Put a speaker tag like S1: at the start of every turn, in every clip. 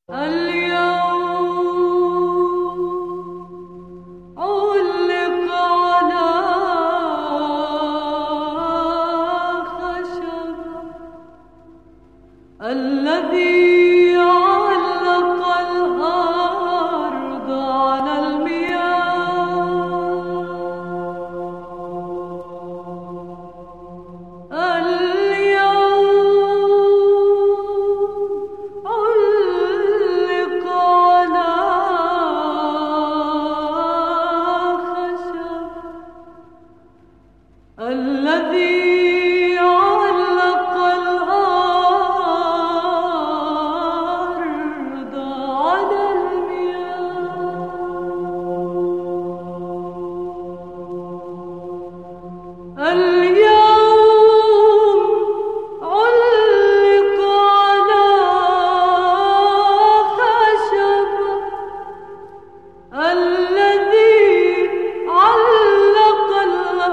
S1: اليوم علق على خشبة الذي علق الأرض على المياه. اليوم علق على خشبة الذي علق الأرض على المياه. اليوم علق على خشبة الذي علق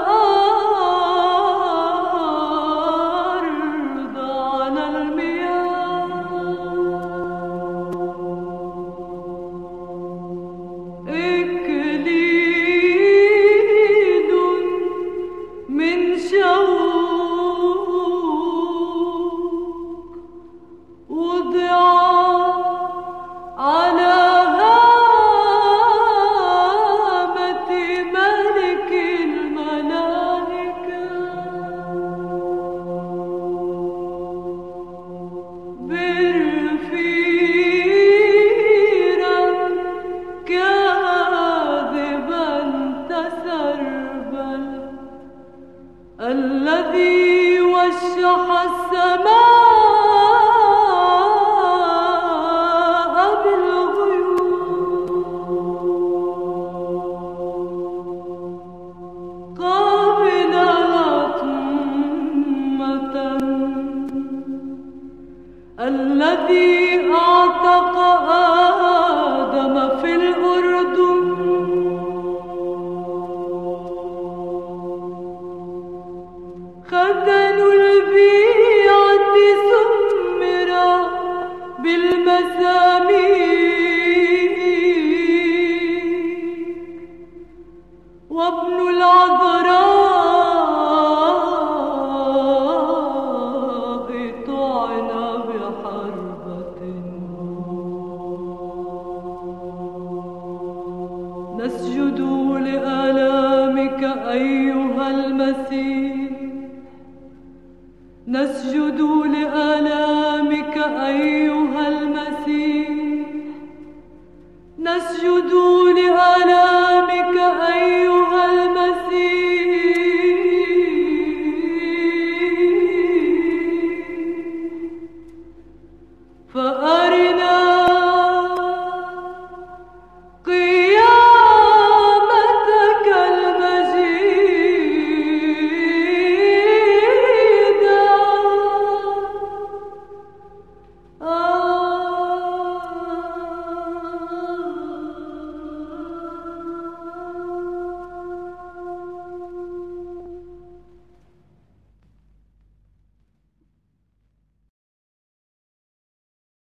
S1: الأرض على المياه. إكليل من شوق وضع على هامة ملك الملائكة. برفيرا كاذبا تسربل الذي وشح السماء بالغيوم. قابل لطمة الذي أعتق آدم في الأردن. ختن البيعة سمر بالمسامير وابن العذراء طعن بحربة. نسجد لآلامك أيها المسيح. نسجد لآلامك أيها المسيح. نسجد لآلامك